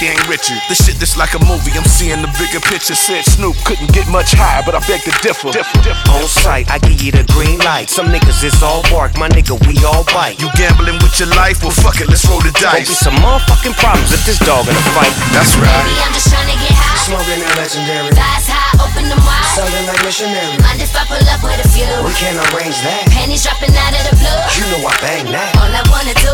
They ain't Richard. This shit that's like a movie, I'm seeing the bigger picture. Said Snoop couldn't get much higher, but I beg to differ. On sight, I give you the green light. Some niggas is all bark, my nigga, we all bite. You gambling with your life? Well, fuck it, let's roll the dice. Gon' be some motherfucking problems if this dog in a fight. That's right. Baby, I'm just tryna get high. Smoking that legendary. Thighs high, open them wide. Sounding like missionary. Mind if I pull up with a few? We can't arrange that. Panties dropping out of the blue. You know I bang that. All I wanna do